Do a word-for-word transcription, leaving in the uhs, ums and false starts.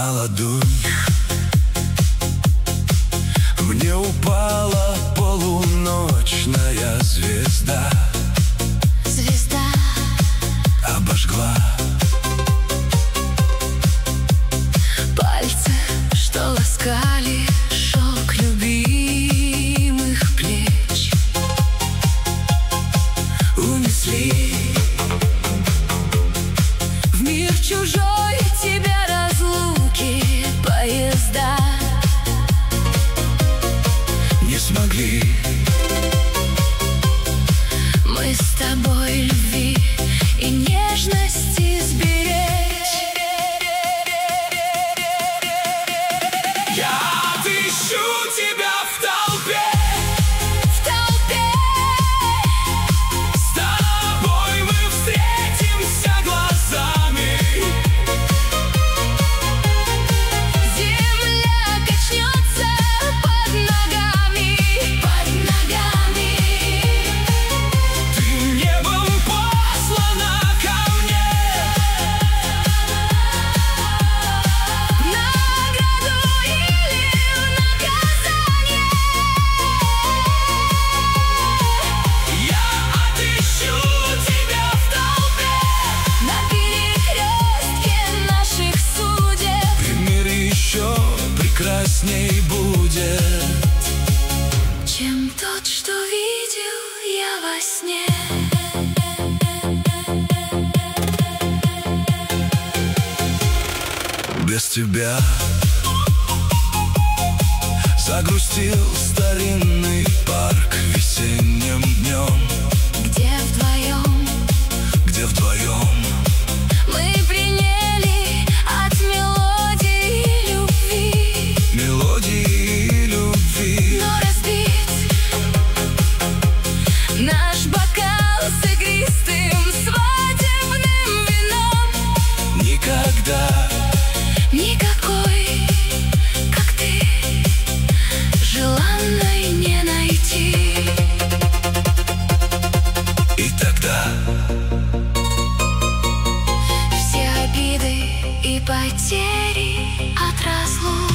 на ладонь. Мне упала полуночная звезда. Звезда обожгла пальцы, что ласкали шелк любимых плеч. унесли В мир чужой тебя разлуки поезда не смогли. Мы с тобой любви и нежности сберечь. Я отыщу тебя в толпе, В толпе с тобой мы встретимся глазами. земля качнется под ногами, под ногами. Ты небом послана ко мне, В награду или в наказание. я отыщу тебя в толпе. На перекрестке наших судеб И мир еще прекрасней будет, чем тот, что видел я во сне. без тебя. Загрустил старинный парк весенним днем, Где вдвоем где вдвоем мы приняли от мелодии любви. мелодии любви. Но разбить наш бокал с игристым свадебным вином Никогда никакой, как ты, желанной не найти. и тогда Все обиды и потери от разлук